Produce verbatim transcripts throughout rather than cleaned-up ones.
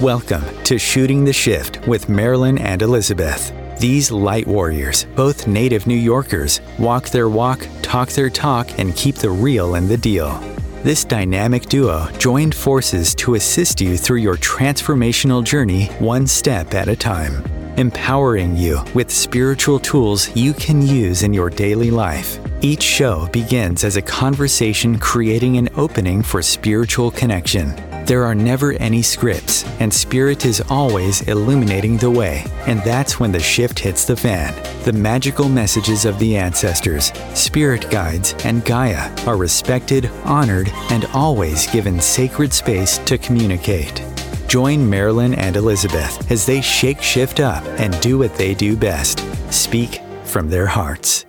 Welcome to Shooting the Shift with Marilyn and Elizabeth. These light warriors, both native New Yorkers, walk their walk, talk their talk, and keep the real in the deal. This dynamic duo joined forces to assist you through your transformational journey one step at a time, empowering you with spiritual tools you can use in your daily life. Each show begins as a conversation creating an opening for spiritual connection. There are never any scripts, and Spirit is always illuminating the way, and that's when the shift hits the fan. The magical messages of the ancestors, spirit guides, and Gaia are respected, honored, and always given sacred space to communicate. Join Marilyn and Elizabeth as they shake shift up and do what they do best, speak from their hearts.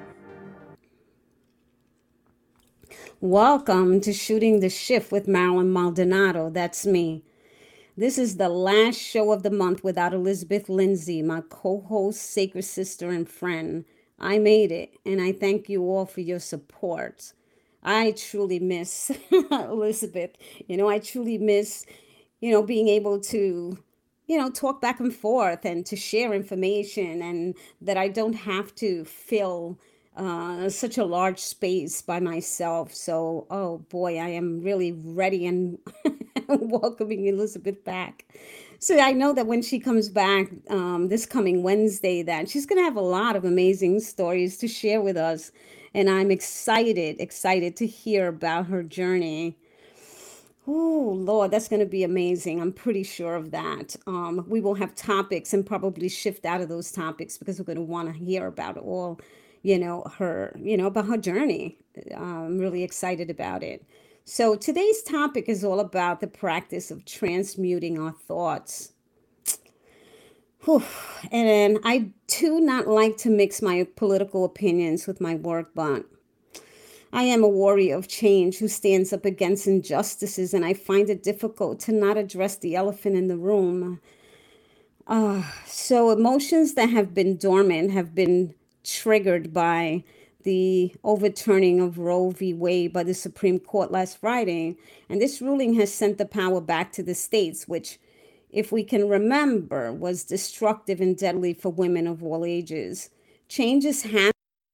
Welcome to Shooting the Shift with Marilyn Maldonado. That's me. This is the last show of the month without Elizabeth Lindsay, my co-host, sacred sister, and friend. I made it, and I thank you all for your support. I truly miss Elizabeth. You know, I truly miss, you know, being able to, you know, talk back and forth and to share information, and that I don't have to fill uh, such a large space by myself. So, oh boy, I am really ready and welcoming Elizabeth back. So I know that when she comes back um, this coming Wednesday, that she's going to have a lot of amazing stories to share with us. And I'm excited, excited to hear about her journey. Oh, Lord, that's going to be amazing. I'm pretty sure of that. Um, we will have topics and probably shift out of those topics because we're going to want to hear about all, you know, her, you know, about her journey. I'm really excited about it. So today's topic is all about the practice of transmuting our thoughts. Whew. And I do not like to mix my political opinions with my work, but I am a warrior of change who stands up against injustices, and I find it difficult to not address the elephant in the room. Uh, so emotions that have been dormant have been triggered by the overturning of Roe v. Wade by the Supreme Court last Friday. And this ruling has sent the power back to the states, which, if we can remember, was destructive and deadly for women of all ages. Changes happen.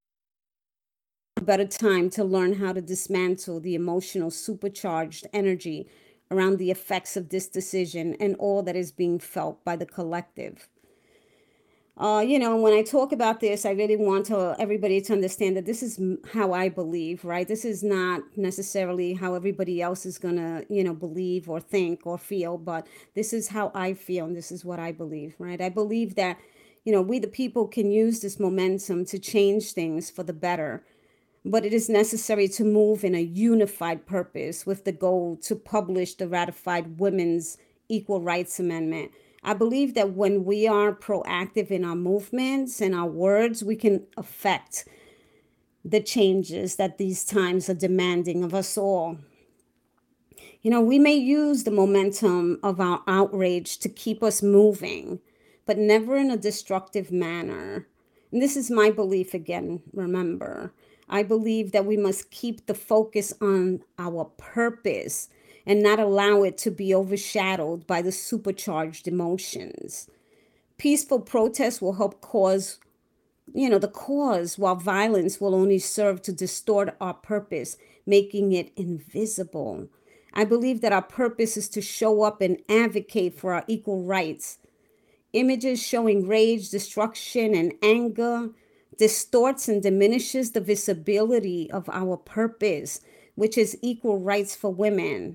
A better time to learn how to dismantle the emotional supercharged energy around the effects of this decision and all that is being felt by the collective. Uh, you know, when I talk about this, I really want to, everybody to understand that this is m- how I believe, right? This is not necessarily how everybody else is going to, you know, believe or think or feel, but this is how I feel and this is what I believe, right? I believe that, you know, we the people can use this momentum to change things for the better, but it is necessary to move in a unified purpose with the goal to publish the ratified Women's Equal Rights Amendment. I believe that when we are proactive in our movements and our words, we can affect the changes that these times are demanding of us all. You know, we may use the momentum of our outrage to keep us moving, but never in a destructive manner. And this is my belief again, remember. I believe that we must keep the focus on our purpose and not allow it to be overshadowed by the supercharged emotions. Peaceful protest will help cause, you know, the cause, while violence will only serve to distort our purpose, making it invisible. I believe that our purpose is to show up and advocate for our equal rights. Images showing rage, destruction, and anger distorts and diminishes the visibility of our purpose, which is equal rights for women.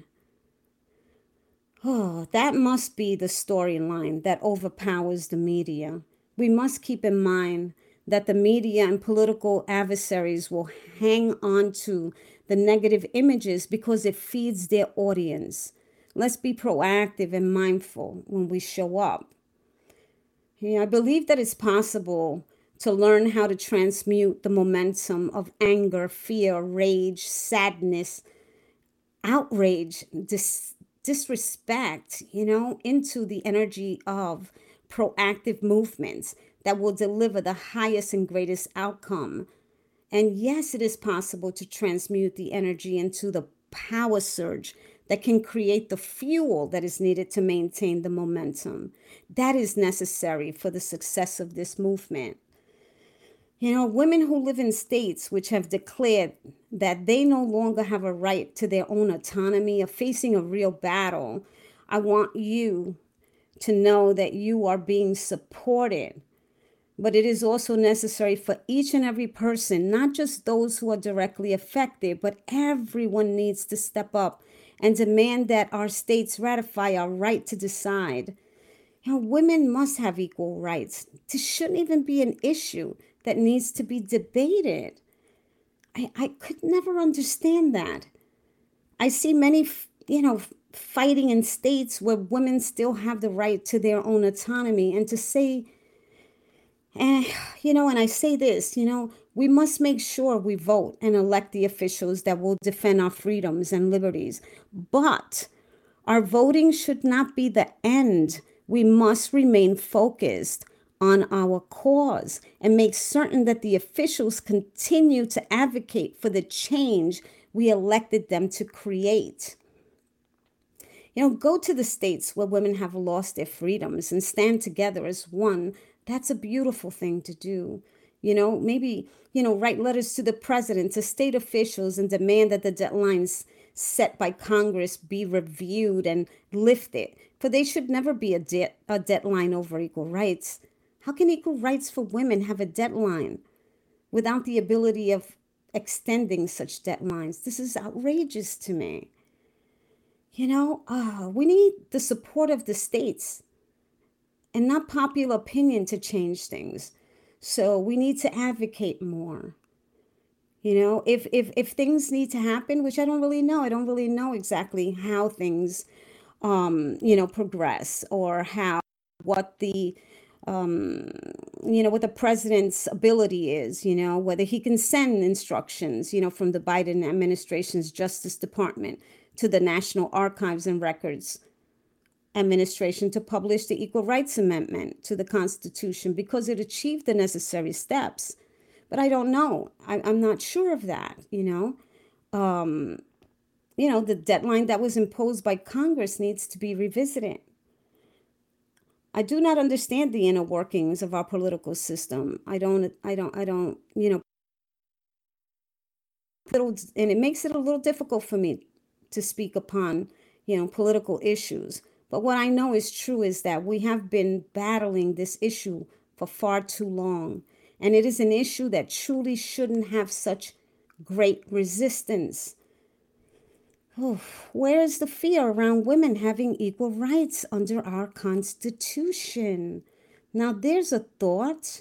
Oh, that must be the storyline that overpowers the media. We must keep in mind that the media and political adversaries will hang on to the negative images because it feeds their audience. Let's be proactive and mindful when we show up. Yeah, I believe that it's possible to learn how to transmute the momentum of anger, fear, rage, sadness, outrage, dis- disrespect, you know, into the energy of proactive movements that will deliver the highest and greatest outcome. And yes, it is possible to transmute the energy into the power surge that can create the fuel that is needed to maintain the momentum. That is necessary for the success of this movement. You know, women who live in states which have declared that they no longer have a right to their own autonomy are facing a real battle. I want you to know that you are being supported. But it is also necessary for each and every person, not just those who are directly affected, but everyone needs to step up and demand that our states ratify our right to decide. You know, women must have equal rights. This shouldn't even be an issue that needs to be debated. I, I could never understand that. I see many, you know, fighting in states where women still have the right to their own autonomy, and to say, and, you know, and I say this, you know, we must make sure we vote and elect the officials that will defend our freedoms and liberties. But our voting should not be the end. We must remain focused on our cause and make certain that the officials continue to advocate for the change we elected them to create. You know, go to the states where women have lost their freedoms and stand together as one. That's a beautiful thing to do. You know, maybe, you know, write letters to the president, to state officials, and demand that the deadlines set by Congress be reviewed and lifted. For they should never be a, de- a deadline over equal rights. How can equal rights for women have a deadline without the ability of extending such deadlines? This is outrageous to me. You know, uh, we need the support of the states and not popular opinion to change things. So we need to advocate more. You know, if if if things need to happen, which I don't really know, I don't really know exactly how things, um, you know, progress, or how, what the, um, you know, what the president's ability is, you know, whether he can send instructions, you know, from the Biden administration's Justice Department to the National Archives and Records Administration to publish the Equal Rights Amendment to the Constitution, because it achieved the necessary steps. But I don't know. I, I'm not sure of that, you know. Um, you know, the deadline that was imposed by Congress needs to be revisited. I do not understand the inner workings of our political system. I don't, I don't, I don't, you know, little, and it makes it a little difficult for me to speak upon, you know, political issues. But what I know is true is that we have been battling this issue for far too long. And it is an issue that truly shouldn't have such great resistance. Oh, where is the fear around women having equal rights under our Constitution? Now, there's a thought.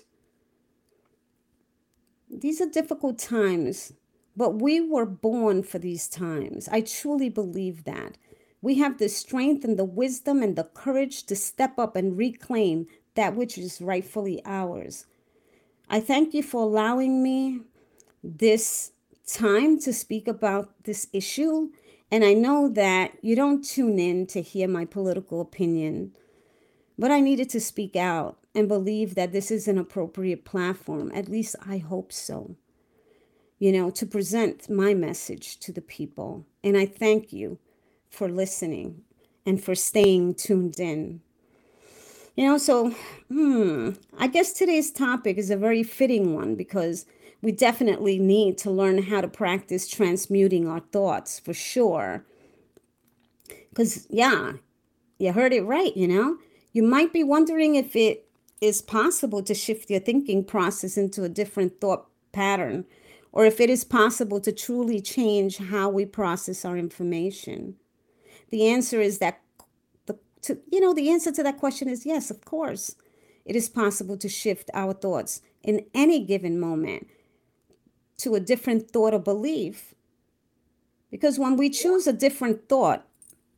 These are difficult times, but we were born for these times. I truly believe that. We have the strength and the wisdom and the courage to step up and reclaim that which is rightfully ours. I thank you for allowing me this time to speak about this issue. And I know that you don't tune in to hear my political opinion, but I needed to speak out and believe that this is an appropriate platform. At least I hope so, you know, to present my message to the people. And I thank you for listening and for staying tuned in. You know, so hmm, I guess today's topic is a very fitting one, because we definitely need to learn how to practice transmuting our thoughts, for sure. Because, yeah, you heard it right, you know. You might be wondering if it is possible to shift your thinking process into a different thought pattern, or if it is possible to truly change how we process our information. The answer is that, the, to, you know, the answer to that question is yes, of course. It is possible to shift our thoughts in any given moment to a different thought or belief. Because when we choose a different thought,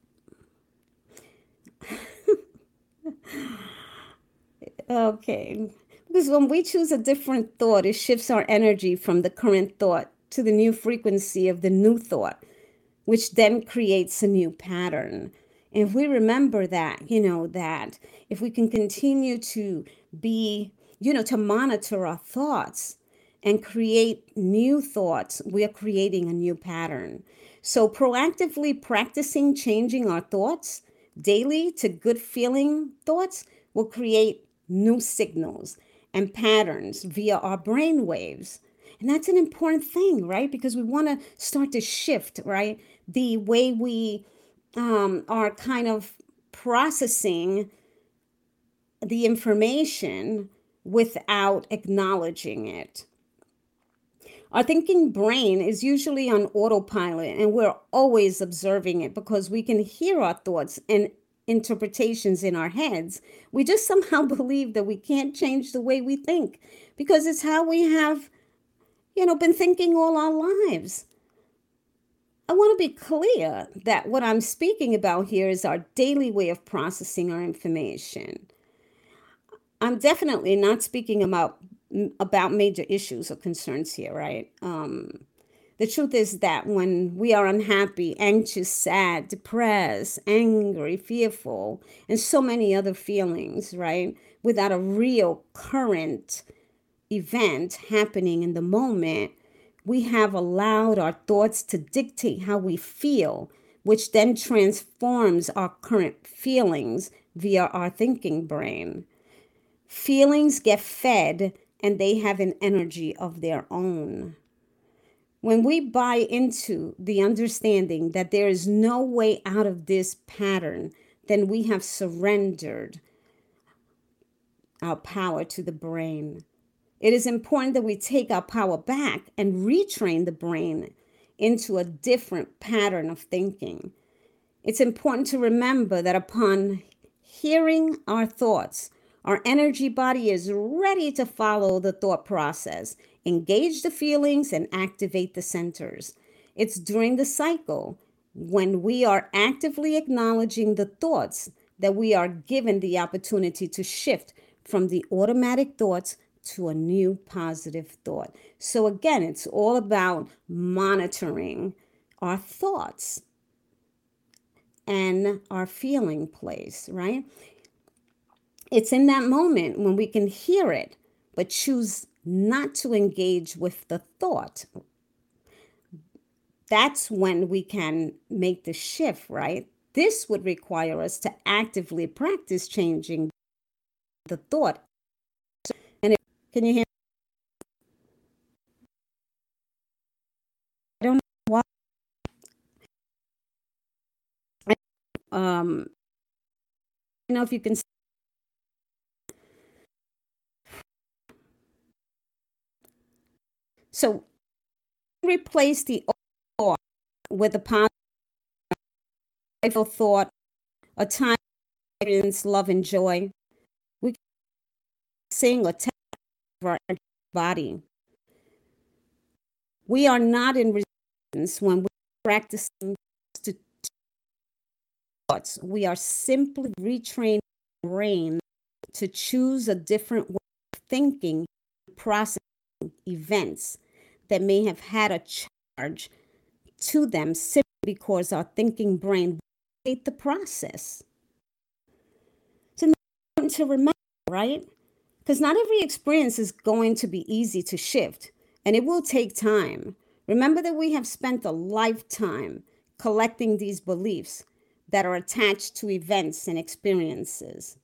okay, because when we choose a different thought, it shifts our energy from the current thought to the new frequency of the new thought, which then creates a new pattern. And if we remember that, you know, that if we can continue to be, you know, to monitor our thoughts and create new thoughts, we are creating a new pattern. So, proactively practicing changing our thoughts daily to good feeling thoughts will create new signals and patterns via our brain waves. And that's an important thing, right? Because we want to start to shift, right? The way we um, are kind of processing the information without acknowledging it. Our thinking brain is usually on autopilot, and we're always observing it because we can hear our thoughts and interpretations in our heads. We just somehow believe that we can't change the way we think because it's how we have, you know, been thinking all our lives. I want to be clear that what I'm speaking about here is our daily way of processing our information. I'm definitely not speaking about about major issues or concerns here, right? Um, the truth is that when we are unhappy, anxious, sad, depressed, angry, fearful, and so many other feelings, right, without a real current event happening in the moment, we have allowed our thoughts to dictate how we feel, which then transforms our current feelings via our thinking brain. Feelings get fed and they have an energy of their own. When we buy into the understanding that there is no way out of this pattern, then we have surrendered our power to the brain. It is important that we take our power back and retrain the brain into a different pattern of thinking. It's important to remember that upon hearing our thoughts, our energy body is ready to follow the thought process, engage the feelings, and activate the centers. It's during the cycle when we are actively acknowledging the thoughts that we are given the opportunity to shift from the automatic thoughts to a new positive thought. So again, it's all about monitoring our thoughts and our feeling place, right? It's in that moment when we can hear it, but choose not to engage with the thought. That's when we can make the shift, right? This would require us to actively practice changing the thought. And if, can you hear? I don't know why. Um, I don't know if you can. So replace the thought with a positive thought, a time of experience, love, and joy. We can sing or tap our body. We are not in resistance when we're practicing to thoughts. We are simply retraining the brain to choose a different way of thinking, processing events that may have had a charge to them simply because our thinking brain hate the process. So it's important to remember, right? Because not every experience is going to be easy to shift, and it will take time. Remember that we have spent a lifetime collecting these beliefs that are attached to events and experiences.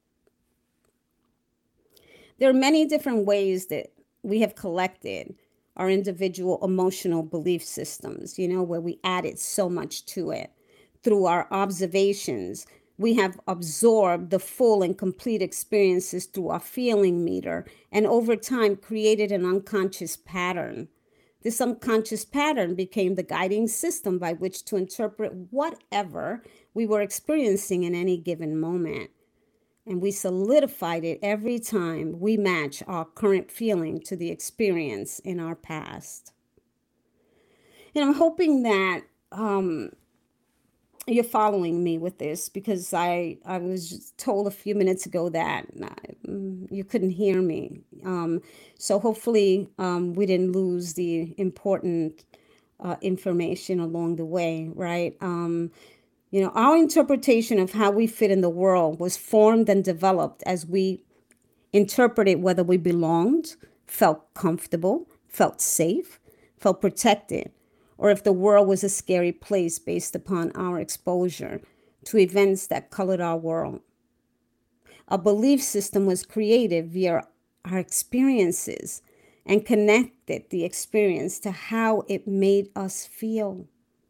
There are many different ways that we have collected our individual emotional belief systems, you know, where we added so much to it. Through our observations, we have absorbed the full and complete experiences through our feeling meter, and over time created an unconscious pattern. This unconscious pattern became the guiding system by which to interpret whatever we were experiencing in any given moment. And we solidified it every time we match our current feeling to the experience in our past. And I'm hoping that um, you're following me with this, because I, I was just told a few minutes ago that uh, you couldn't hear me. Um, so hopefully um, we didn't lose the important uh, information along the way, right? Um, you know, our interpretation of how we fit in the world was formed and developed as we interpreted whether we belonged, felt comfortable, felt safe, felt protected, or if the world was a scary place based upon our exposure to events that colored our world. A belief system was created via our experiences and connected the experience to how it made us feel.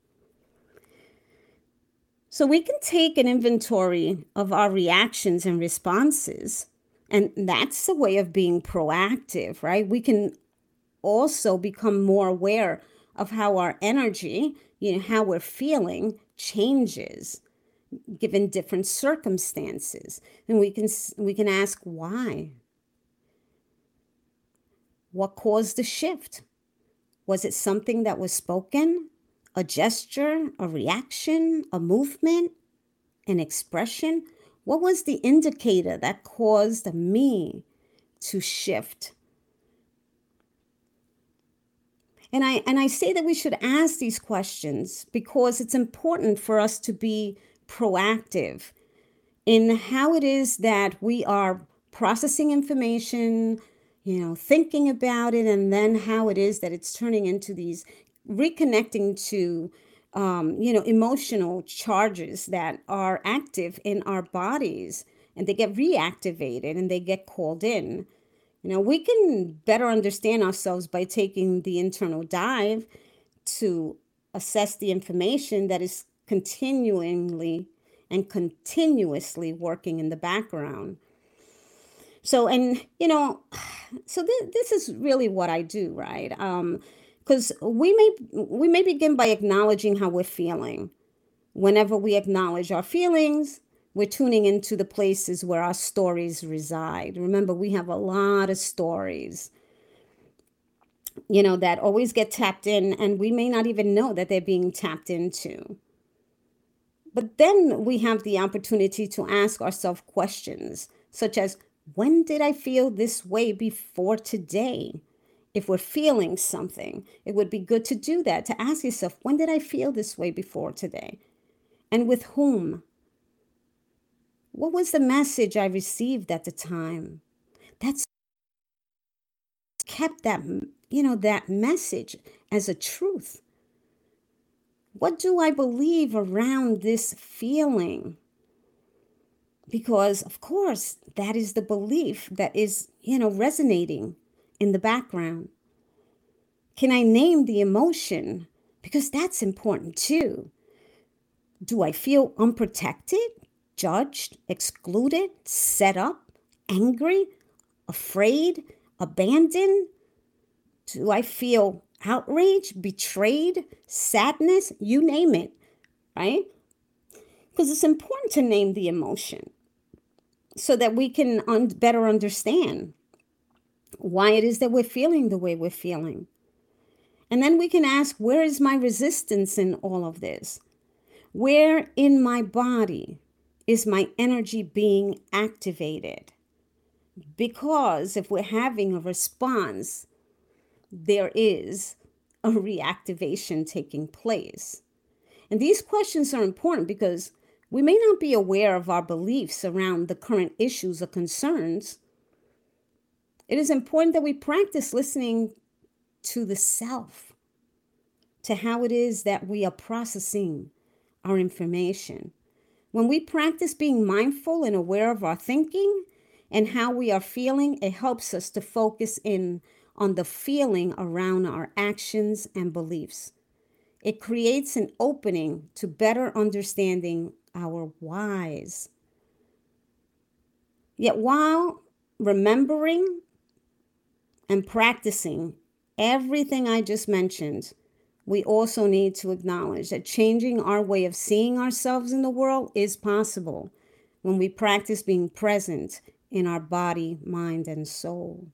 So we can take an inventory of our reactions and responses, and that's a way of being proactive, right? We can also become more aware of how our energy, you know, how we're feeling changes given different circumstances. And we can we can ask why. What caused the shift? Was it something that was spoken? A gesture, a reaction, a movement, an expression? What was the indicator that caused me to shift? And I and I say that we should ask these questions because it's important for us to be proactive in how it is that we are processing information, you know, thinking about it, and then how it is that it's turning into these reconnecting to, um, you know, emotional charges that are active in our bodies, and they get reactivated and they get called in. You know, we can better understand ourselves by taking the internal dive to assess the information that is continually and continuously working in the background. So, and, you know, so th- this is really what I do, right? Um, because we may we may begin by acknowledging how we're feeling. Whenever we acknowledge our feelings, we're tuning into the places where our stories reside. Remember, we have a lot of stories, you know, that always get tapped in, and we may not even know that they're being tapped into. But then we have the opportunity to ask ourselves questions such as, when did I feel this way before today? If we're feeling something, it would be good to do that, to ask yourself, when did I feel this way before today? And with whom? What was the message I received at the time? That's kept that, you know, that message as a truth. What do I believe around this feeling? Because, of course, that is the belief that is, you know, resonating in the background. Can I name the emotion? Because that's important too. Do I feel unprotected, judged, excluded, set up, angry, afraid, abandoned? Do I feel outraged, betrayed, sadness? You name it, right? Because it's important to name the emotion so that we can un- better understand why it is that we're feeling the way we're feeling. And then we can ask, where is my resistance in all of this? Where in my body is my energy being activated? Because if we're having a response, there is a reactivation taking place. And these questions are important because we may not be aware of our beliefs around the current issues or concerns. It is important that we practice listening to the self, to how it is that we are processing our information. When we practice being mindful and aware of our thinking and how we are feeling, it helps us to focus in on the feeling around our actions and beliefs. It creates an opening to better understanding our whys. Yet while remembering and practicing everything I just mentioned, we also need to acknowledge that changing our way of seeing ourselves in the world is possible when we practice being present in our body, mind, and soul.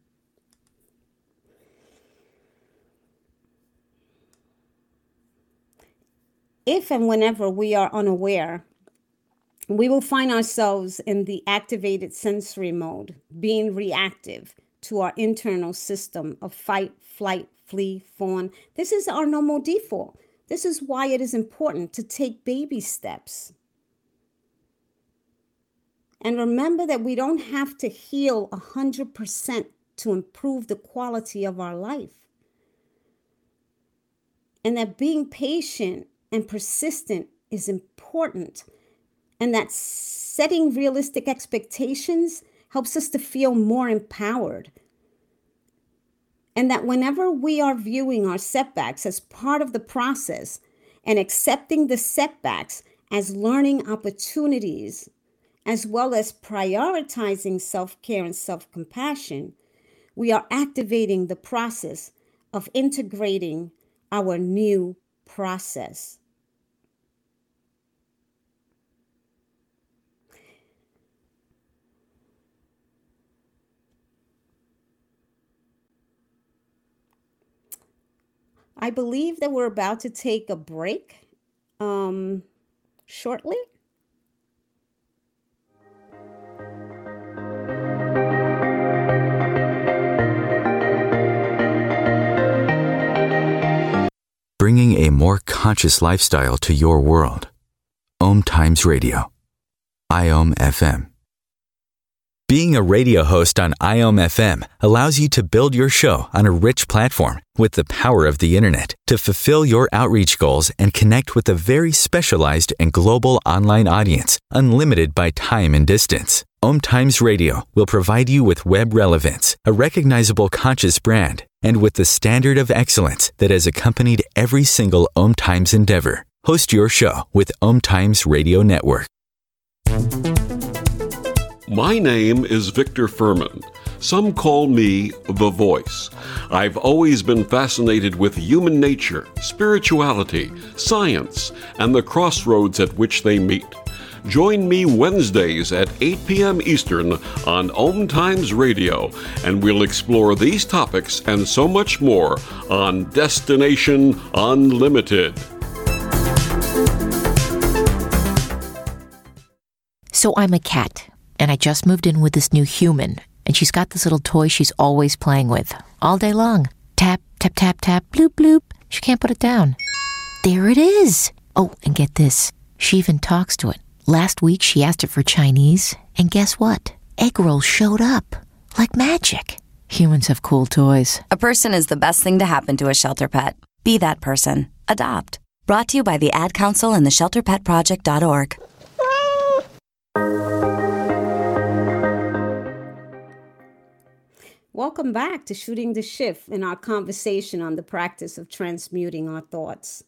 If and whenever we are unaware, we will find ourselves in the activated sensory mode, being reactive to our internal system of fight, flight, flee, fawn. This is our normal default. This is why it is important to take baby steps. And remember that we don't have to heal one hundred percent to improve the quality of our life. And that being patient and persistent is important. And that setting realistic expectations helps us to feel more empowered. And that whenever we are viewing our setbacks as part of the process and accepting the setbacks as learning opportunities, as well as prioritizing self-care and self-compassion, we are activating the process of integrating our new process. I believe that we're about to take a break um, shortly. Bringing a more conscious lifestyle to your world. Om Times Radio. I O M F M. Being a radio host on I O M F M allows you to build your show on a rich platform with the power of the internet to fulfill your outreach goals and connect with a very specialized and global online audience, unlimited by time and distance. Om Times Radio will provide you with web relevance, a recognizable conscious brand, and with the standard of excellence that has accompanied every single Om Times endeavor. Host your show with Om Times Radio Network. My name is Victor Furman. Some call me The Voice. I've always been fascinated with human nature, spirituality, science, and the crossroads at which they meet. Join me Wednesdays at eight p.m. Eastern on Om Times Radio, and we'll explore these topics and so much more on Destination Unlimited. So I'm a cat, and I just moved in with this new human, and she's got this little toy she's always playing with, all day long. Tap, tap, tap, tap, bloop, bloop. She can't put it down. There it is. Oh, and get this. She even talks to it. Last week, she asked it for Chinese, and guess what? Egg rolls showed up. Like magic. Humans have cool toys. A person is the best thing to happen to a shelter pet. Be that person. Adopt. Brought to you by the Ad Council and the shelter pet project dot org. Welcome back to Shooting the Shift in our conversation on the practice of transmuting our thoughts.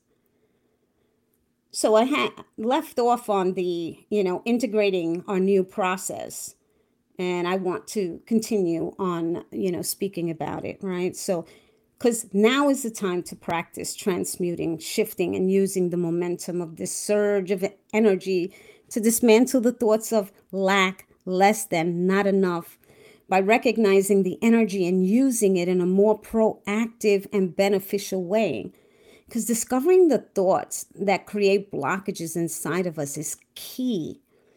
So I had left off on the, you know, integrating our new process, and I want to continue on, you know, speaking about it, right? So, because now is the time to practice transmuting, shifting, and using the momentum of this surge of energy to dismantle the thoughts of lack, less than, not enough, by recognizing the energy and using it in a more proactive and beneficial way. Because discovering the thoughts that create blockages inside of us is key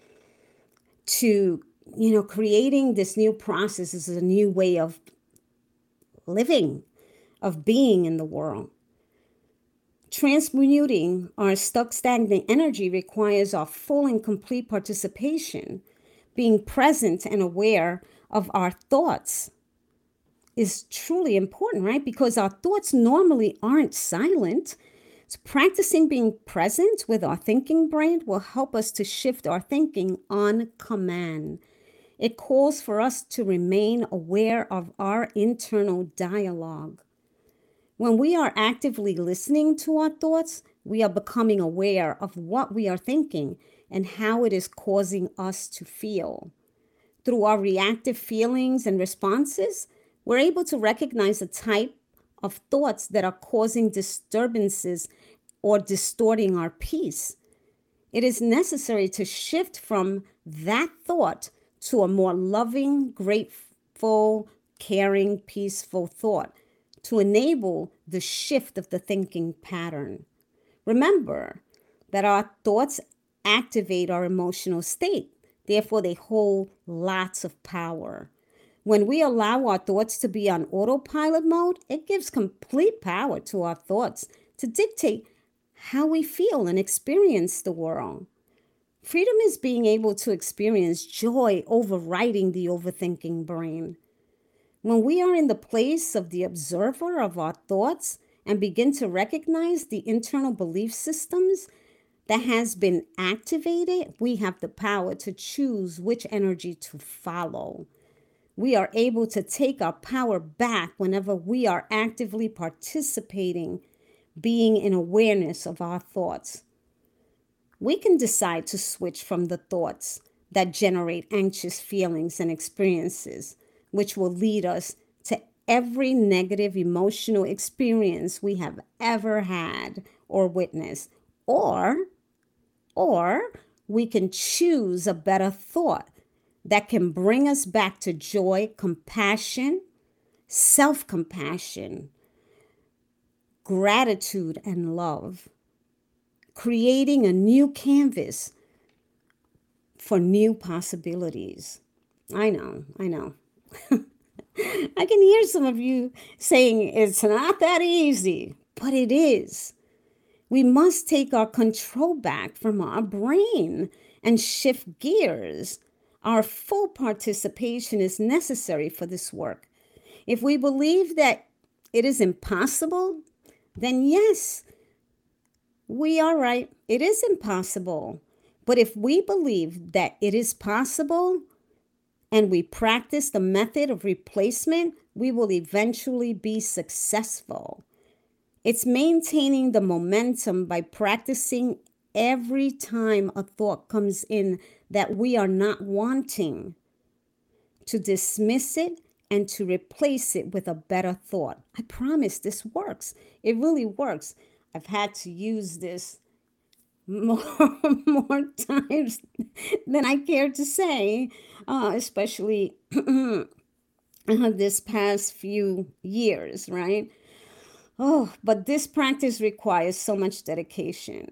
to, you know, creating this new process. Is a new way of living, of being in the world. Transmuting our stuck, stagnant energy requires our full and complete participation. Being present and aware of our thoughts is truly important, right? Because our thoughts normally aren't silent. So practicing being present with our thinking brain will help us to shift our thinking on command. It calls for us to remain aware of our internal dialogue. When we are actively listening to our thoughts, we are becoming aware of what we are thinking and how it is causing us to feel. Through our reactive feelings and responses, we're able to recognize the type of thoughts that are causing disturbances or distorting our peace. It is necessary to shift from that thought to a more loving, grateful, caring, peaceful thought to enable the shift of the thinking pattern. Remember that our thoughts activate our emotional state. Therefore, they hold lots of power. When we allow our thoughts to be on autopilot mode, it gives complete power to our thoughts to dictate how we feel and experience the world. Freedom is being able to experience joy overriding the overthinking brain. When we are in the place of the observer of our thoughts and begin to recognize the internal belief systems that has been activated, we have the power to choose which energy to follow. We are able to take our power back whenever we are actively participating, being in awareness of our thoughts. We can decide to switch from the thoughts that generate anxious feelings and experiences, which will lead us to every negative emotional experience we have ever had or witnessed. Or, or we can choose a better thought that can bring us back to joy, compassion, self-compassion, gratitude, and love, creating a new canvas for new possibilities. I know, I know. I can hear some of you saying it's not that easy, but it is. We must take our control back from our brain and shift gears. Our full participation is necessary for this work. If we believe that it is impossible, then yes, we are right. It is impossible. But if we believe that it is possible and we practice the method of replacement, we will eventually be successful. It's maintaining the momentum by practicing every time a thought comes in that we are not wanting, to dismiss it and to replace it with a better thought. I promise this works. It really works. I've had to use this more, more times than I care to say, uh, especially this past few years, right? Oh, but this practice requires so much dedication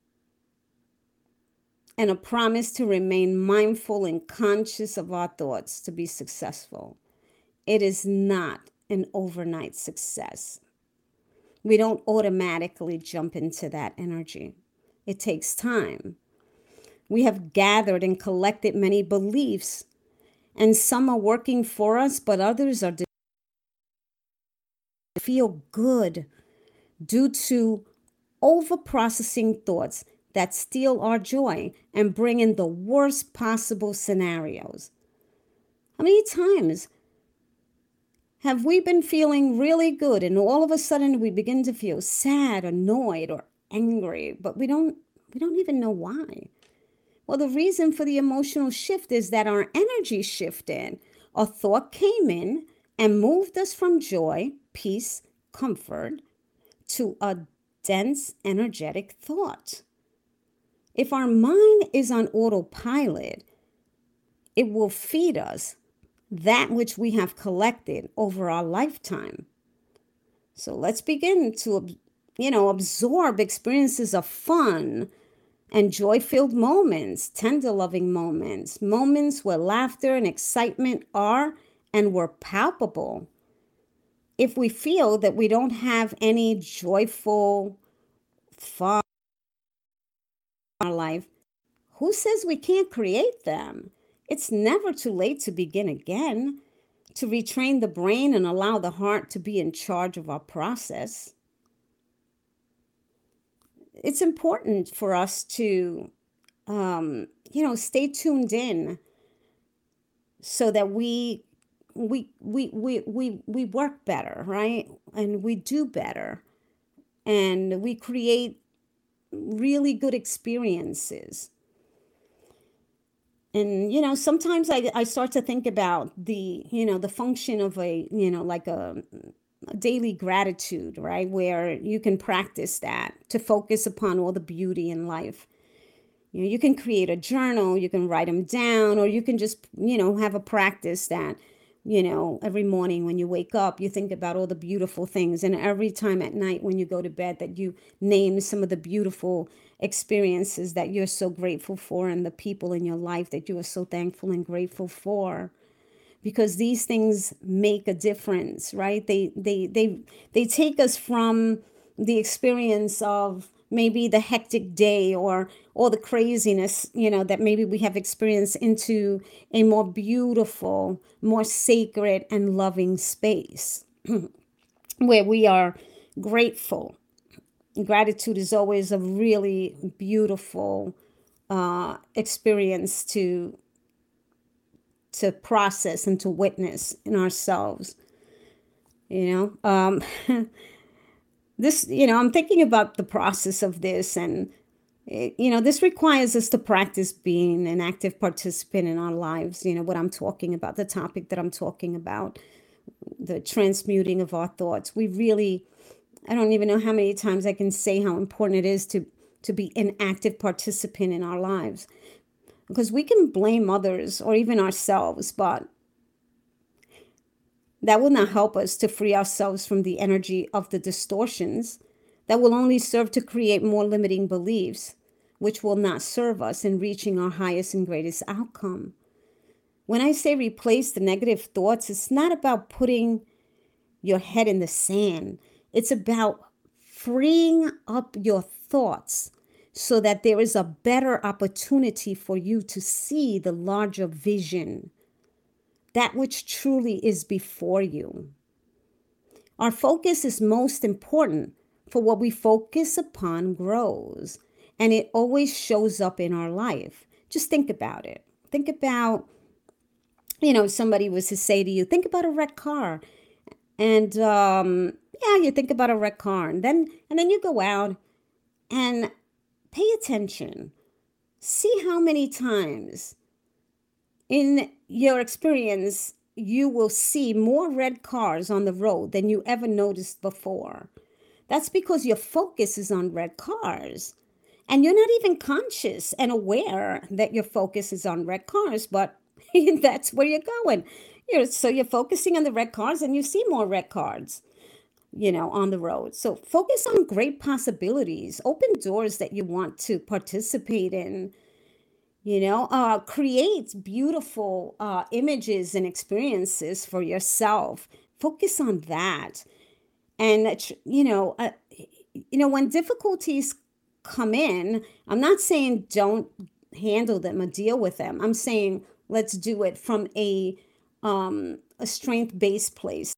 and a promise to remain mindful and conscious of our thoughts to be successful. It is not an overnight success. We don't automatically jump into that energy. It takes time. We have gathered and collected many beliefs, and some are working for us, but others are feel good due to over-processing thoughts that steal our joy and bring in the worst possible scenarios. How many times have we been feeling really good and all of a sudden we begin to feel sad, annoyed, or angry, but we don't we don't even know why? Well, the reason for the emotional shift is that our energy shifted. A thought came in and moved us from joy, peace, comfort to a dense, energetic thought. If our mind is on autopilot, it will feed us that which we have collected over our lifetime. So let's begin to, you know, absorb experiences of fun and joy-filled moments, tender loving moments, moments where laughter and excitement are and were palpable. If we feel that we don't have any joyful fun in our life, who says we can't create them? It's never too late to begin again, to retrain the brain and allow the heart to be in charge of our process. It's important for us to, um, you know, stay tuned in so that we we we we we we work better, right? And we do better, and we create really good experiences. And, you know, sometimes I, I start to think about the, you know, the function of a, you know, like a, a daily gratitude, right? Where you can practice that to focus upon all the beauty in life. You know, you can create a journal, you can write them down, or you can just, you know, have a practice that, you know, every morning when you wake up, you think about all the beautiful things. And every time at night when you go to bed, that you name some of the beautiful experiences that you're so grateful for and the people in your life that you are so thankful and grateful for. Because these things make a difference, right? They they they they take us from the experience of maybe the hectic day or all the craziness, you know, that maybe we have experienced into a more beautiful, more sacred and loving space where we are grateful. Gratitude is always a really beautiful uh, experience to to process and to witness in ourselves. You know, um, this, you know, I'm thinking about the process of this, and, it, you know, this requires us to practice being an active participant in our lives. You know, what I'm talking about, the topic that I'm talking about, the transmuting of our thoughts. We really, I don't even know how many times I can say how important it is to, to be an active participant in our lives. Because we can blame others or even ourselves, but that will not help us to free ourselves from the energy of the distortions that will only serve to create more limiting beliefs, which will not serve us in reaching our highest and greatest outcome. When I say replace the negative thoughts, it's not about putting your head in the sand. It's about freeing up your thoughts so that there is a better opportunity for you to see the larger vision, that which truly is before you. Our focus is most important, for what we focus upon grows, and it always shows up in our life. Just think about it. Think about, you know, somebody was to say to you, think about a wrecked car. And um, yeah, you think about a wrecked car, and then and then you go out and pay attention. See how many times in your experience you will see more red cars on the road than you ever noticed before. That's because your focus is on red cars. And you're not even conscious and aware that your focus is on red cars, but that's where you're going. You're, so you're focusing on the red cars and you see more red cars, you know, on the road. So focus on great possibilities, open doors that you want to participate in, you know, uh, create beautiful uh, images and experiences for yourself. Focus on that. And, you know, uh, you know, when difficulties come in, I'm not saying don't handle them or deal with them. I'm saying let's do it from a, um, a strength-based place.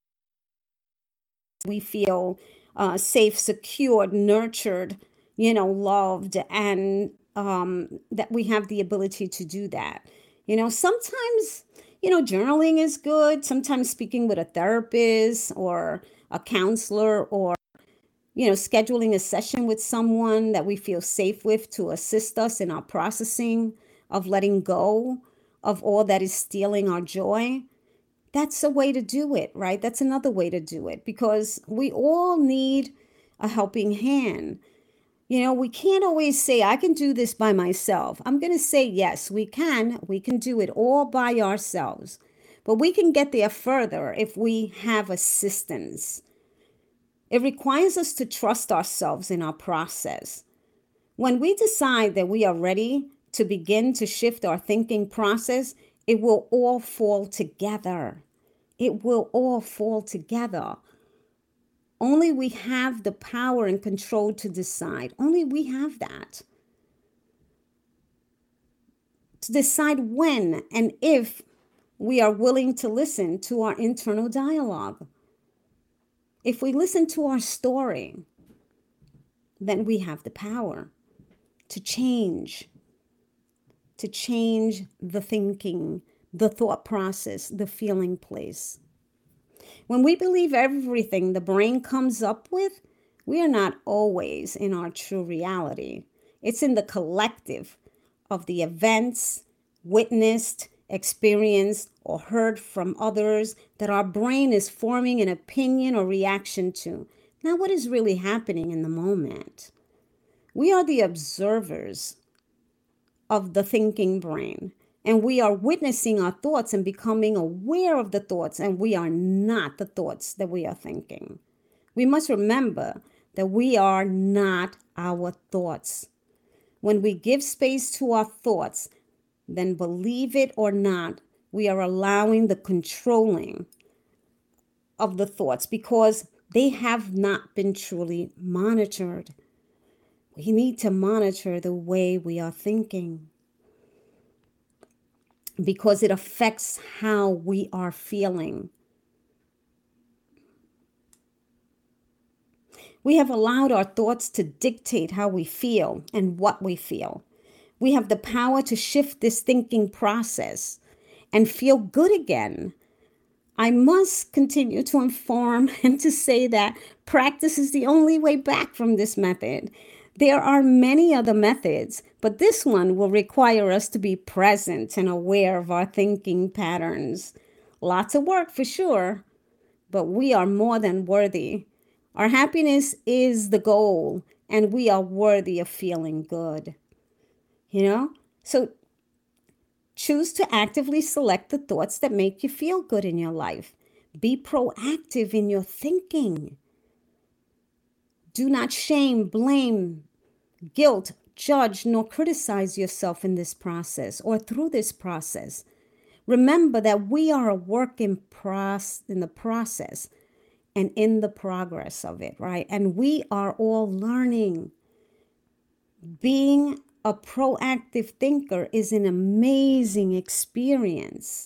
We feel uh, safe, secured, nurtured, you know, loved, and um, that we have the ability to do that. You know, sometimes, you know, journaling is good. Sometimes speaking with a therapist or a counselor, or, you know, scheduling a session with someone that we feel safe with to assist us in our processing of letting go of all that is stealing our joy. That's a way to do it, right? That's another way to do it, because we all need a helping hand. You know, we can't always say, I can do this by myself. I'm going to say, yes, we can. We can do it all by ourselves. But we can get there further if we have assistance. It requires us to trust ourselves in our process. When we decide that we are ready to begin to shift our thinking process, it will all fall together. It will all fall together. Only we have the power and control to decide. Only we have that. To decide when and if we are willing to listen to our internal dialogue. If we listen to our story, then we have the power to change, to change the thinking, the thought process, the feeling place. When we believe everything the brain comes up with, we are not always in our true reality. It's in the collective of the events witnessed, experienced, or heard from others that our brain is forming an opinion or reaction to. Now, what is really happening in the moment? We are the observers of the thinking brain, and we are witnessing our thoughts and becoming aware of the thoughts, and we are not the thoughts that we are thinking. We must remember that we are not our thoughts. When we give space to our thoughts, then believe it or not, we are allowing the controlling of the thoughts because they have not been truly monitored. We need to monitor the way we are thinking because it affects how we are feeling. We have allowed our thoughts to dictate how we feel and what we feel. We have the power to shift this thinking process and feel good again. I must continue to inform and to say that practice is the only way back from this method. There are many other methods, but this one will require us to be present and aware of our thinking patterns. Lots of work for sure, but we are more than worthy. Our happiness is the goal, and we are worthy of feeling good. You know? So choose to actively select the thoughts that make you feel good in your life. Be proactive in your thinking. Do not shame, blame, guilt, judge, nor criticize yourself in this process or through this process. Remember that we are a work in, pros- in the process and in the progress of it, right? And we are all learning. Being a proactive thinker is an amazing experience.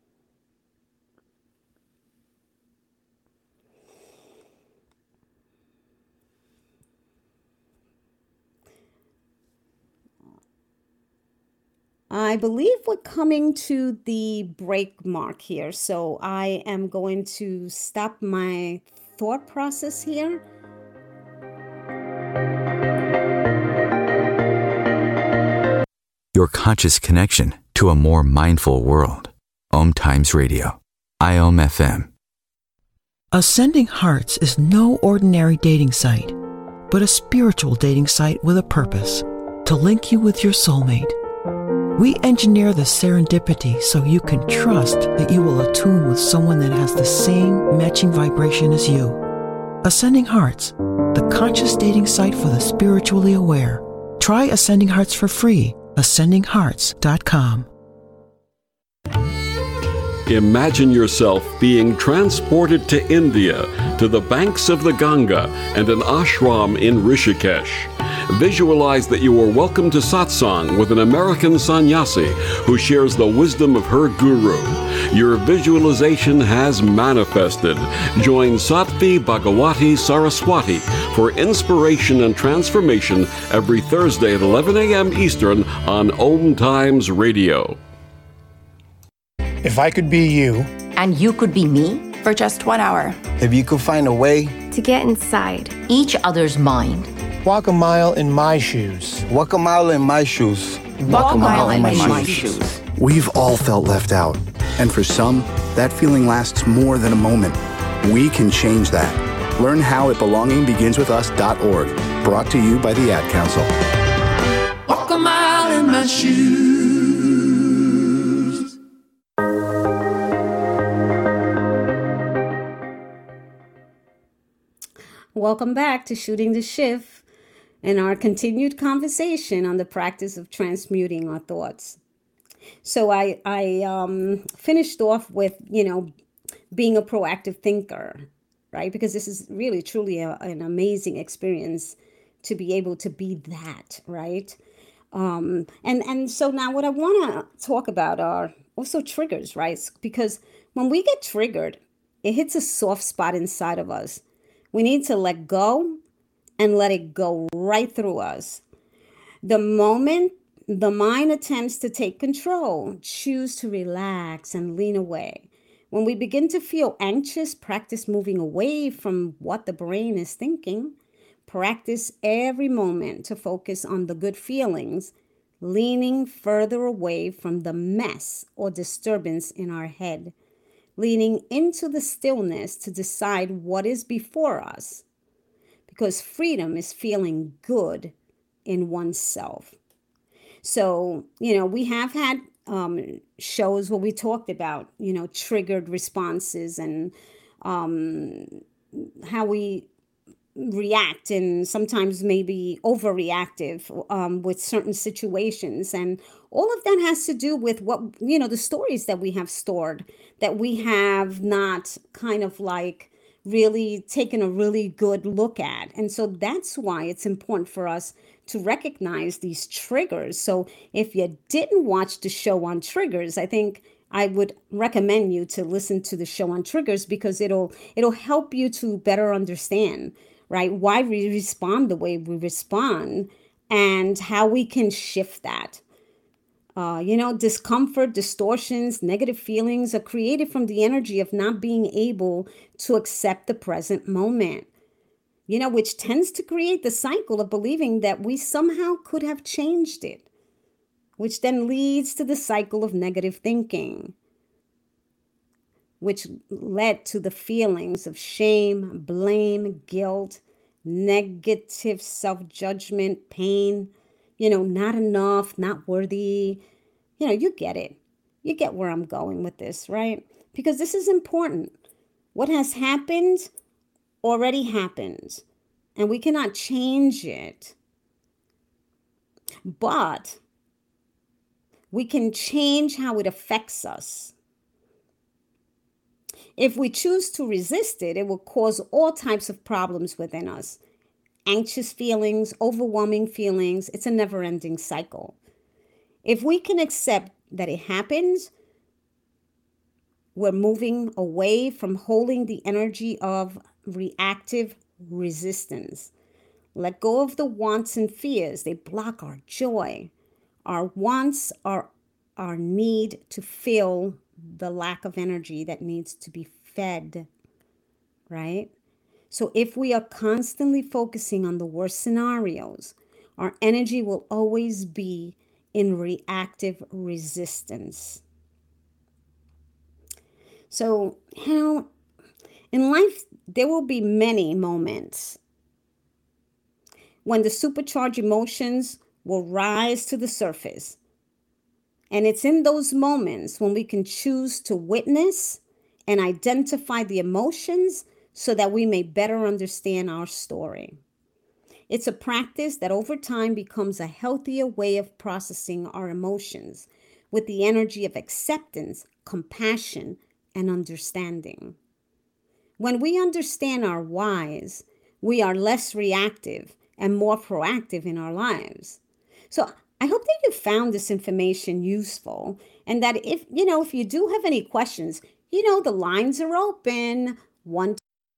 I believe we're coming to the break mark here, so I am going to stop my thought process here. Your conscious connection to a more mindful world. Om Times Radio. I O M F M. Ascending Hearts is no ordinary dating site, but a spiritual dating site with a purpose, to link you with your soulmate. We engineer the serendipity so you can trust that you will attune with someone that has the same matching vibration as you. Ascending Hearts, the conscious dating site for the spiritually aware. Try Ascending Hearts for free. ascending hearts dot com. Imagine yourself being transported to India, to the banks of the Ganga and an ashram in Rishikesh. Visualize that you are welcome to satsang with an American sannyasi who shares the wisdom of her guru. Your visualization has manifested. Join Sattvi Bhagawati Saraswati for inspiration and transformation every Thursday at eleven a.m. Eastern on Om Times Radio. If I could be you, and you could be me, for just one hour. If you could find a way to get inside each other's mind. Walk a mile in my shoes. Walk a mile in my shoes. Walk, Walk a mile, mile in, in my, my shoes. shoes. We've all felt left out. And for some, that feeling lasts more than a moment. We can change that. Learn how at belonging begins with us dot org. Brought to you by the Ad Council. Walk a mile in my shoes. Welcome back to Shooting the Shift and our continued conversation on the practice of transmuting our thoughts. So I, I um, finished off with, you know, being a proactive thinker, right? Because this is really, truly a, an amazing experience to be able to be that, right? Um, and, and so now what I want to talk about are also triggers, right? Because when we get triggered, it hits a soft spot inside of us. We need to let go and let it go right through us. The moment the mind attempts to take control, choose to relax and lean away. When we begin to feel anxious, practice moving away from what the brain is thinking. Practice every moment to focus on the good feelings, leaning further away from the mess or disturbance in our head. Leaning into the stillness to decide what is before us, because freedom is feeling good in oneself. So, you know, we have had um, shows where we talked about, you know, triggered responses and um, how we react and sometimes maybe overreactive um, with certain situations. And all of that has to do with what, you know, the stories that we have stored, that we have not kind of like really taken a really good look at. And so that's why it's important for us to recognize these triggers. So if you didn't watch the show on triggers, I think I would recommend you to listen to the show on triggers, because it'll it'll help you to better understand, right, why we respond the way we respond and how we can shift that. Uh, you know, discomfort, distortions, negative feelings are created from the energy of not being able to accept the present moment, you know, which tends to create the cycle of believing that we somehow could have changed it, which then leads to the cycle of negative thinking, which led to the feelings of shame, blame, guilt, negative self-judgment, pain, you know, not enough, not worthy. You know, you get it. You get where I'm going with this, right? Because this is important. What has happened already happened, and we cannot change it. But we can change how it affects us. If we choose to resist it, it will cause all types of problems within us. Anxious feelings, overwhelming feelings. It's a never-ending cycle. If we can accept that it happens, we're moving away from holding the energy of reactive resistance. Let go of the wants and fears. They block our joy. Our wants are our need to fill the lack of energy that needs to be fed, right? So if we are constantly focusing on the worst scenarios, our energy will always be in reactive resistance. So, you know, in life, there will be many moments when the supercharged emotions will rise to the surface. And it's in those moments when we can choose to witness and identify the emotions so that we may better understand our story. It's a practice that over time becomes a healthier way of processing our emotions with the energy of acceptance, compassion, and understanding. When we understand our whys, we are less reactive and more proactive in our lives. So I hope that you found this information useful, and that if, you know, if you do have any questions, you know, the lines are open. One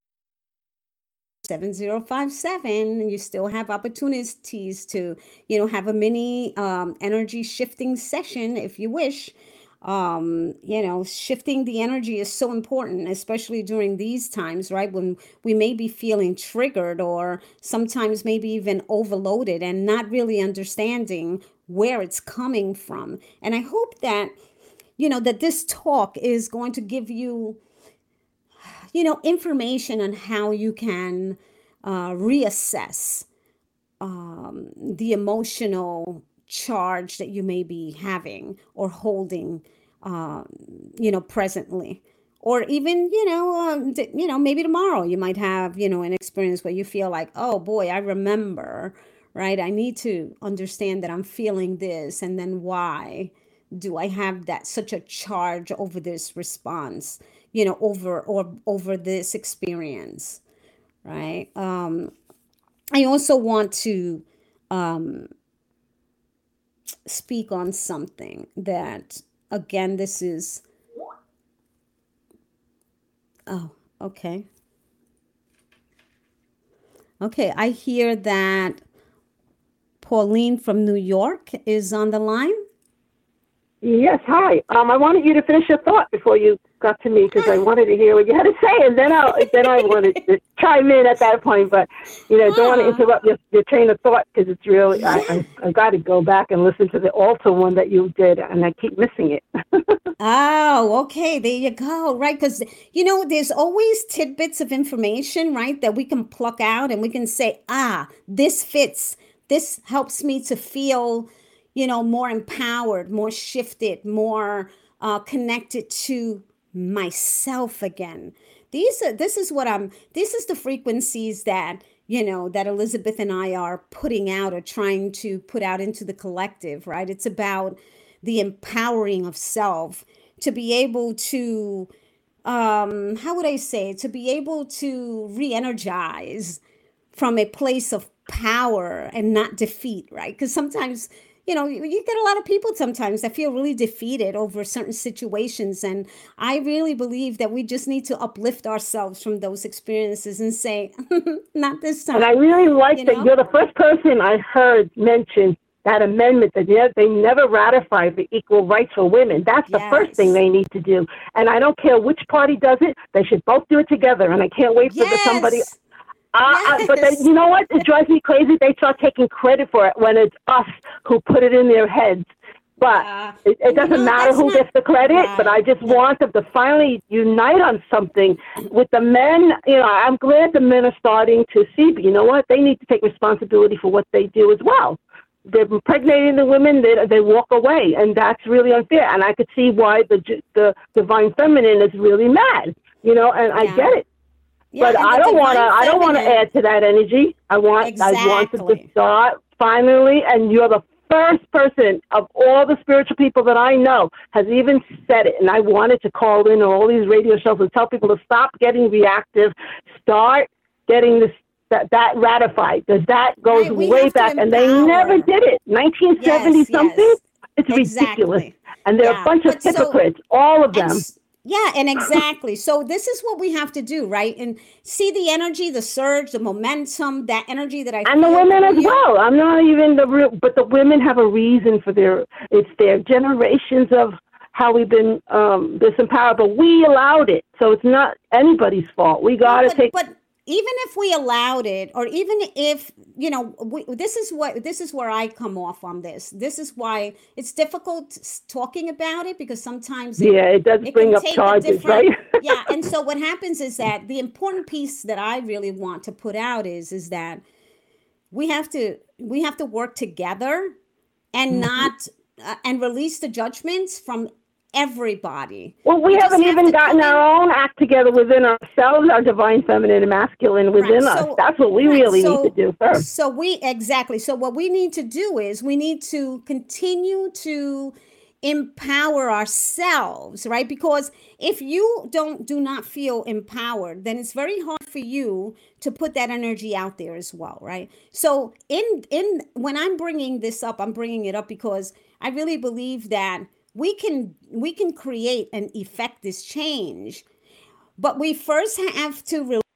seven zero five seven, and you still have opportunities to, you know, have a mini um, energy shifting session if you wish. Um, you know, shifting the energy is so important, especially during these times, right? When we may be feeling triggered or sometimes maybe even overloaded and not really understanding where it's coming from. And I hope that, you know, that this talk is going to give you, you know, information on how you can uh, reassess um, the emotional charge that you may be having or holding, uh, you know, presently. Or even, you know, um, th- you know, maybe tomorrow you might have, you know, an experience where you feel like, oh boy, I remember, right? I need to understand that I'm feeling this, and then why do I have that such a charge over this response, you know, over or over this experience, right? Um, I also want to um, speak on something that, again, this is, oh, okay. Okay, I hear that Pauline from New York is on the line. Yes, hi. Um, I wanted you to finish your thought before you got to me, because I wanted to hear what you had to say, and then I then I wanted to chime in at that point. But you know, don't want to interrupt your, your train of thought, because it's really I, I I got to go back and listen to the Alta one that you did, and I keep missing it. Oh, okay. There you go. Right, because you know, there's always tidbits of information, right, that we can pluck out and we can say, ah, this fits. This helps me to feel, you know, more empowered, more shifted, more uh, connected to myself again. These are, this is what I'm, this is the frequencies that, you know, that Elizabeth and I are putting out or trying to put out into the collective, right? It's about the empowering of self to be able to um, how would I say, to be able to re-energize from a place of power and not defeat, right? Because sometimes, you know, you, you get a lot of people sometimes that feel really defeated over certain situations. And I really believe that we just need to uplift ourselves from those experiences and say, not this time. And I really like you that know? you're the first person I heard mention that amendment that they they never ratified the equal rights for women. That's the Yes. first thing they need to do. And I don't care which party does it. They should both do it together. And I can't wait for the somebody. Yes. Uh, uh, but then, Yes. you know what? It drives me crazy. They start taking credit for it when it's us who put it in their heads. But Uh, it, it doesn't no, matter that's who not- gets the credit. Right. But I just want them to finally unite on something. With the men, you know, I'm glad the men are starting to see, but you know what? They need to take responsibility for what they do as well. They're impregnating the women, they, they walk away, and that's really unfair. And I could see why the the divine feminine is really mad, you know, and I Yeah. get it. Yeah, But and I the don't want to. divine I don't want to feminine- add to that energy. I want. I want them to Exactly. start finally. And you're the first person of all the spiritual people that I know has even said it. And I wanted to call in all these radio shows and tell people to stop getting reactive, start getting this that, that ratified. Because that goes Right, we way have to back, and they empower. never did it. nineteen seventy Yes, something. yes. It's Exactly. ridiculous. And they're Yeah, a bunch of but so- hypocrites, all of them. And s- yeah, and exactly. So this is what we have to do, right? And see the energy, the surge, the momentum, that energy that I And the feel women that as we are- well. I'm not even the real, but the women have a reason for their, it's their generations of how we've been um, disempowered, but we allowed it. So it's not anybody's fault. We got to but, take, but even if we allowed it, or even if, you know, we, this is what, this is where I come off on this. This is why it's difficult s- talking about it, because sometimes it- yeah, it does it bring can up take a charges, different- right? yeah, and so what happens is that the important piece that I really want to put out is is that we have to we have to work together and Mm-hmm. not uh, and release the judgments from everybody. Well, we, We just haven't have even to gotten come in- our own act together within ourselves, our divine feminine and masculine within Right, us. so- That's what we right, really so- need to do first. So we exactly. So what we need to do is we need to continue to empower ourselves, right? Because if you don't do not feel empowered, then it's very hard for you to put that energy out there as well, right? So in in when I'm bringing this up, I'm bringing it up because I really believe that we can we can create and effect this change, but we first have to re-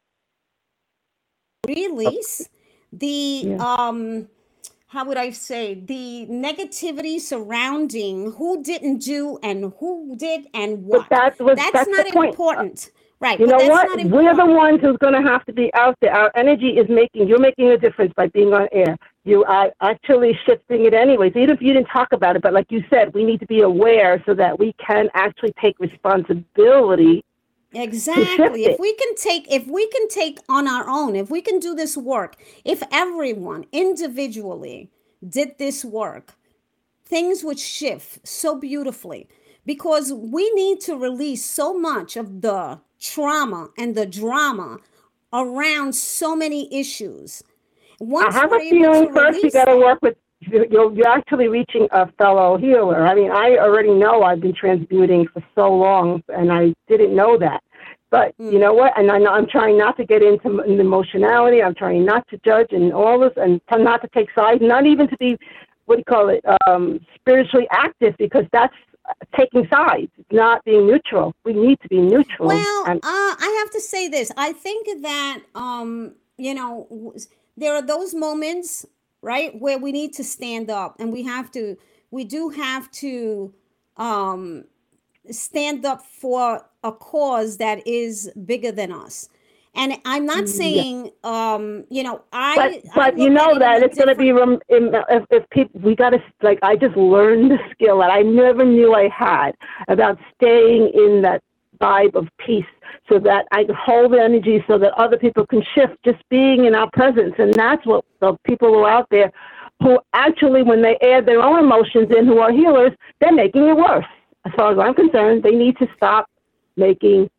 release the Yeah. um how would I say, the negativity surrounding who didn't do and who did and what. that was- that's, that's the not point. important. Right. You but know that's what? not We're the important. ones who's going to have to be out there. Our energy is making, you're making a difference by being on air. You are actually shifting it anyways, even if you didn't talk about it. But like you said, we need to be aware so that we can actually take responsibility. Exactly. it. If we can take if we can take on our own, if we can do this work, if everyone individually did this work, things would shift so beautifully, because we need to release so much of the trauma and the drama around so many issues. Once I have we're a able feeling to first you release got to that- work with, you're, you're actually reaching a fellow healer. I mean, I already know I've been transmuting for so long, and I didn't know that. But Mm. you know what? And I know I'm trying not to get into m- emotionality. I'm trying not to judge and all this, and to not to take sides, not even to be, what do you call it, um, spiritually active, because that's taking sides, not being neutral. We need to be neutral. Well, and, uh, I have to say this. I think that, um, you know, w- there are those moments, right, where we need to stand up, and we have to, we do have to um, stand up for a cause that is bigger than us. And I'm not saying, um, you know, I. But I but you look know at it that in a it's going to be different- rem- in, if, if people we got to like I just learned the skill that I never knew I had about staying in that vibe of peace, so that I can hold the energy so that other people can shift, just being in our presence. And that's what the people who are out there who actually, when they add their own emotions in, who are healers, they're making it worse. As far as I'm concerned, they need to stop making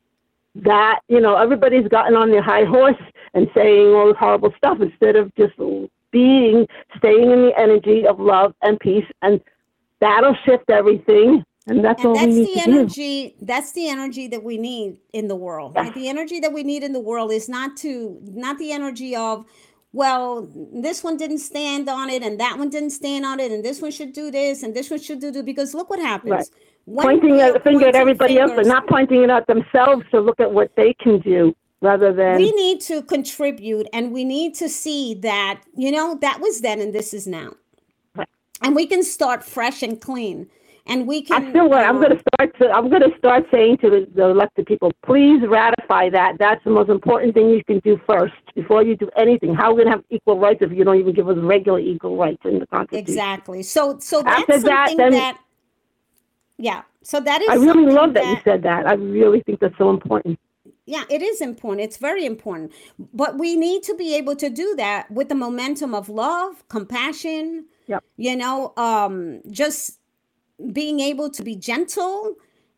that, you know, everybody's gotten on their high horse and saying all this horrible stuff instead of just being, staying in the energy of love and peace. And that'll shift everything. And that's and all that's we need the to do. energy that's the energy that we need in the world. Yes. Right? The energy that we need in the world is not to not the energy of, well, this one didn't stand on it and that one didn't stand on it and this one should do this and this one should do this, because look what happens. Right. When Pointing we a are finger at pointing everybody else, but fingers- not pointing it at themselves to look at what they can do rather than. we need to contribute, and we need to see that, you know, that was then and this is now. Right. And we can start fresh and clean. And we can. I feel what I'm um, going to start. To, I'm going to start saying to the, the elected people, please ratify that. That's the most important thing you can do first before you do anything. How are we going to have equal rights if you don't even give us regular equal rights in the Constitution? Exactly. So, so that's After that, something then- that. Yeah. So that is. I really something love that you said that. I really think that's so important. Yeah, it is important. It's very important. But we need to be able to do that with the momentum of love, compassion. Yep. You know, um, just being able to be gentle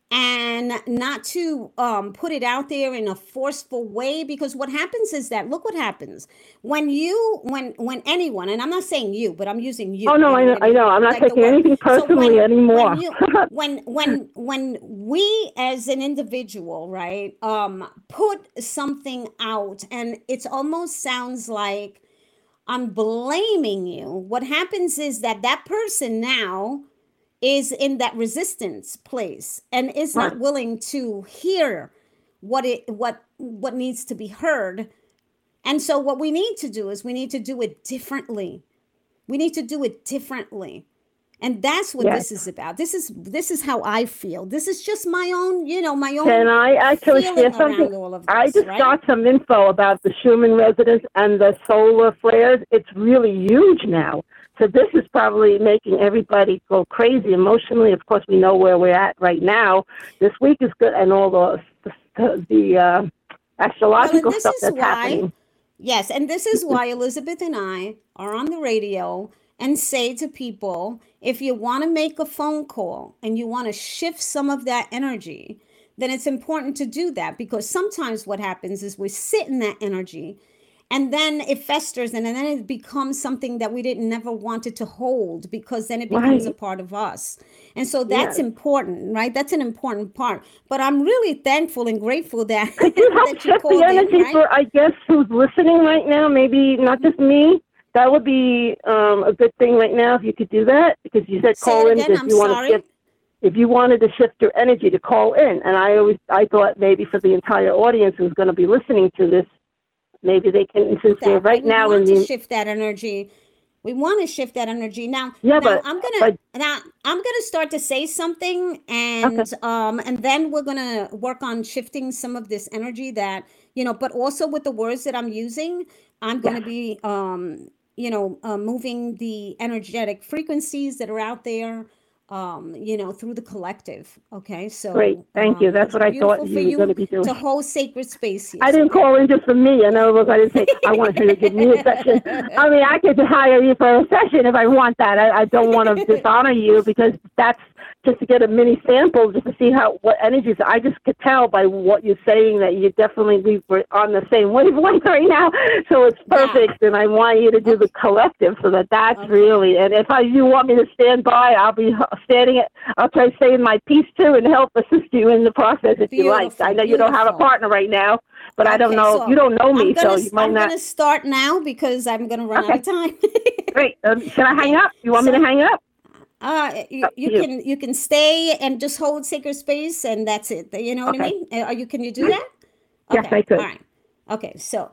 and not to um, put it out there in a forceful way, because what happens is that, look what happens when you, when, when anyone, and I'm not saying you, but I'm using you. Oh, no, I know. I know. I'm not like the taking word. anything So personally when- anymore. When, you, when, when, when we as an individual, right, um, put something out and it almost sounds like I'm blaming you. What happens is that that person now is in that resistance place and is not Right. willing to hear what it what what needs to be heard. And so what we need to do is we need to do it differently. We need to do it differently. And that's what Yes. this is about. This is this is how I feel. This is just my own, you know, my own Can I actually feeling share around something? all of I this, just right? got some info about the Schumann resonance and the solar flares. It's really huge now. So this is probably making everybody go crazy emotionally. Of course, we know where we're at right now. This week is good, and all the the, the uh, astrological Well, and this stuff is that's why- happening. Yes, and this is why Elizabeth and I are on the radio and say to people, if you want to make a phone call and you want to shift some of that energy, then it's important to do that, because sometimes what happens is we sit in that energy and then it festers and then it becomes something that we didn't never wanted to hold, because then it becomes Right. a part of us. And so that's Yes. important, right? That's an important part. But I'm really thankful and grateful that, Could you help that you shift called the energy in, right? for, I guess, who's listening right now? Maybe not just me. That would be um, a good thing right now if you could do that, because you said Say call it in again, if I'm you want sorry. to shift. If you wanted to shift your energy to call in, and I always I thought maybe for the entire audience who's going to be listening to this, maybe they can, since they're that, right we now in want to the shift that energy. We want to shift that energy now. Yeah, now but- I'm gonna but- now I'm gonna start to say something, and Okay. um, and then we're gonna work on shifting some of this energy that, you know, but also with the words that I'm using, I'm gonna be um, you know, uh, moving the energetic frequencies that are out there, um, you know, through the collective. Okay, so Great. Thank you. um, That's it's what I thought beautiful you for were gonna be doing. to hold sacred spaces. I didn't okay? call in just for me. In other words, I didn't say I want you to give me a session. I mean, I could hire you for a session if I want that. I, I don't want to dishonor you, because that's just to get a mini sample, just to see how what energies. I just could tell by what you're saying that you definitely we were on the same wavelength right now. So it's perfect, and I want you to do the collective, so that that's Okay. really. And if I you want me to stand by, I'll be standing it. I'll try saying my piece too and help assist you in the process if you like. Beautiful, I know you don't have a beautiful. partner right now, but I don't Okay, know. so you don't know me, I'm gonna, so you might I'm not. gonna start now because I'm gonna run out of time. Great. Um, should I hang up? You want me to So- hang up? Uh, you, Up to you you. can you can stay and just hold sacred space, and that's it. You know what I Okay. mean? Uh, Are you? Can you do that? Yes, I could. All right. Okay. So,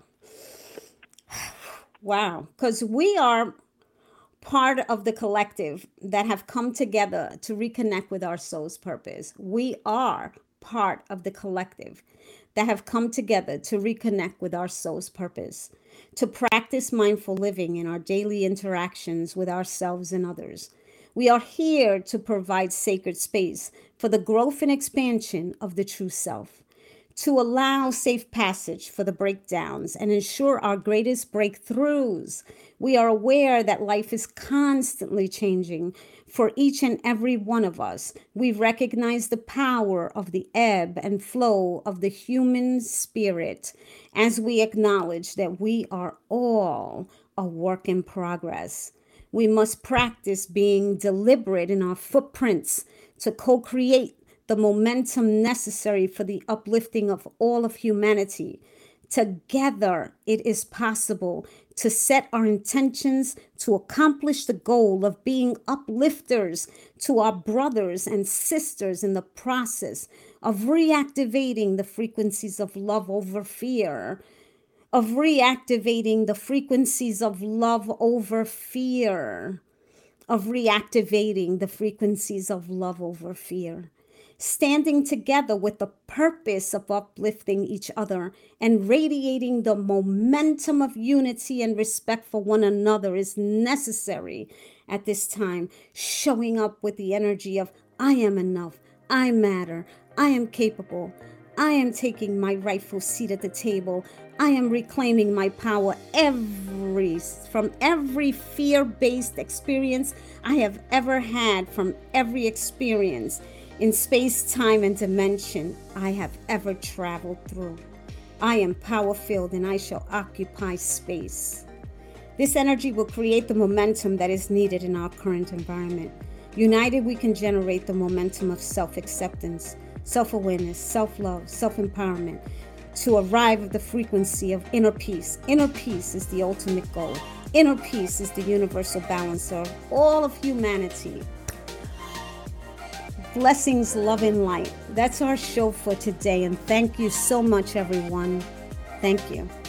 wow, because we are part of the collective that have come together to reconnect with our soul's purpose. We are part of the collective that have come together to reconnect with our soul's purpose, to practice mindful living in our daily interactions with ourselves and others. We are here to provide sacred space for the growth and expansion of the true self, to allow safe passage for the breakdowns and ensure our greatest breakthroughs. We are aware that life is constantly changing for each and every one of us. We recognize the power of the ebb and flow of the human spirit as we acknowledge that we are all a work in progress. We must practice being deliberate in our footprints to co-create the momentum necessary for the uplifting of all of humanity. Together, it is possible to set our intentions to accomplish the goal of being uplifters to our brothers and sisters in the process of reactivating the frequencies of love over fear, of reactivating the frequencies of love over fear, of reactivating the frequencies of love over fear. Standing together with the purpose of uplifting each other and radiating the momentum of unity and respect for one another is necessary at this time. Showing up with the energy of I am enough, I matter, I am capable, I am taking my rightful seat at the table, I am reclaiming my power every from every fear-based experience I have ever had, from every experience in space, time, and dimension I have ever traveled through. I am power-filled and I shall occupy space. This energy will create the momentum that is needed in our current environment. United, we can generate the momentum of self-acceptance, self-awareness, self-love, self-empowerment to arrive at the frequency of inner peace. Inner peace is the ultimate goal. Inner peace is the universal balancer of all of humanity. Blessings, love, and light. That's our show for today. And thank you so much, everyone. Thank you.